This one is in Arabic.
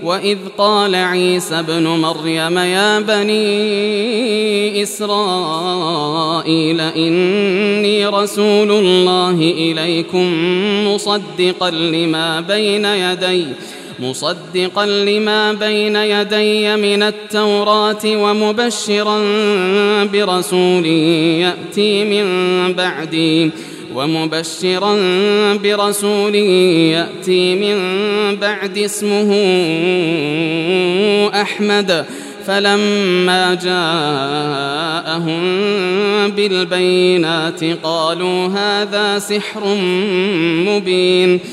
وإذ قال عيسى ابن مريم يا بني إسرائيل إني رسول الله إليكم مصدقا لما بين يدي من التوراة ومبشرا برسول يأتي من بعد اسمه أحمد. فلما جاءهم بالبينات قالوا هذا سحر مبين.